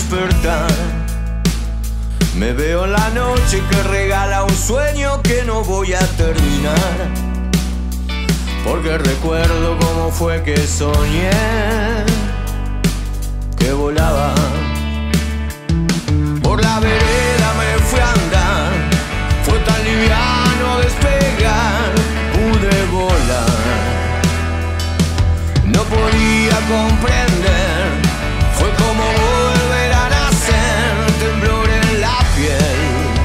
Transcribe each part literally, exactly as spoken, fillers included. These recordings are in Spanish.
despertar. Me veo en la noche que regala un sueño que no voy a terminar, porque recuerdo cómo fue que soñé que volaba. Por la vereda me fui a andar, fue tan liviano despegar, pude volar. No podía comprender, fue como volver a nacer, temblor en la piel.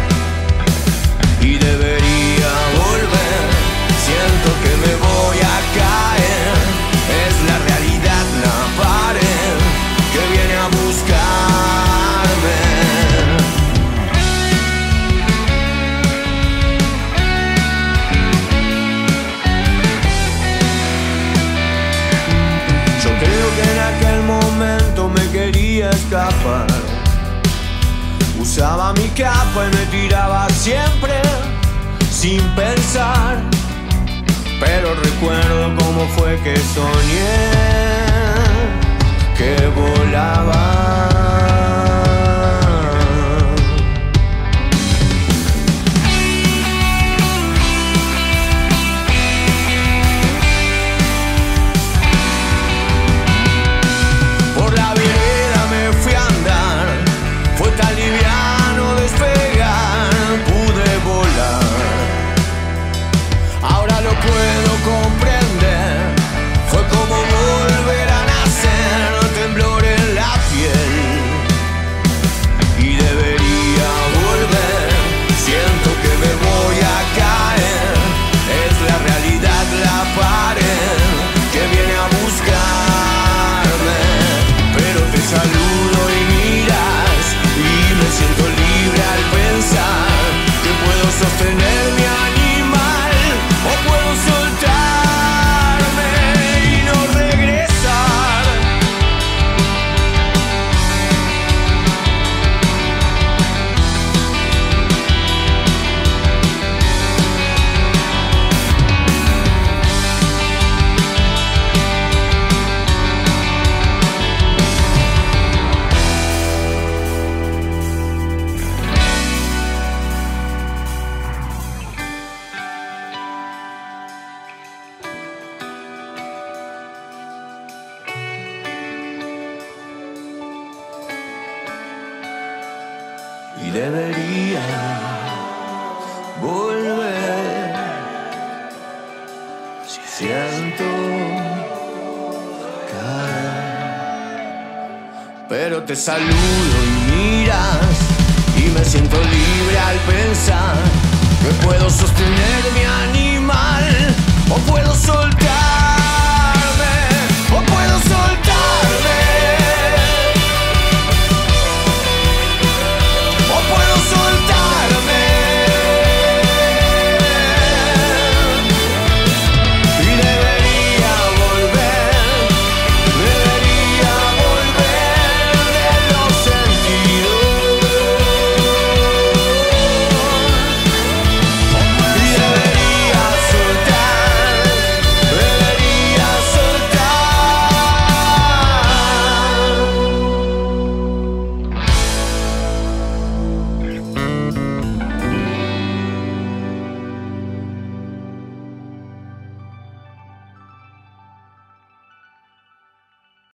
Y debería volver, siento que me voy a caer. Es la realidad, la pared que viene a buscarme. Yo creo que en aquel momento me quería escapar. Usaba mi capa y me tiraba siempre sin pensar, pero recuerdo cómo fue que soñé que volaba. Por la vereda me fui a andar, fue tan liviano despegar, pude volar. Ahora lo puedo comprender, fue como volver a nacer, temblor en la piel. Y debería volver, siento que me voy a caer. Es la realidad, la pared que viene a buscarme. Pero te saludo y miras, y me siento libre al pensar que puedo sostener mi animal, o puedo soltarme y no regresar. Y debería volver, si siento caer. Pero te saludo y miras, y me siento libre al pensar que puedo sostener mi animal, o puedo soltar.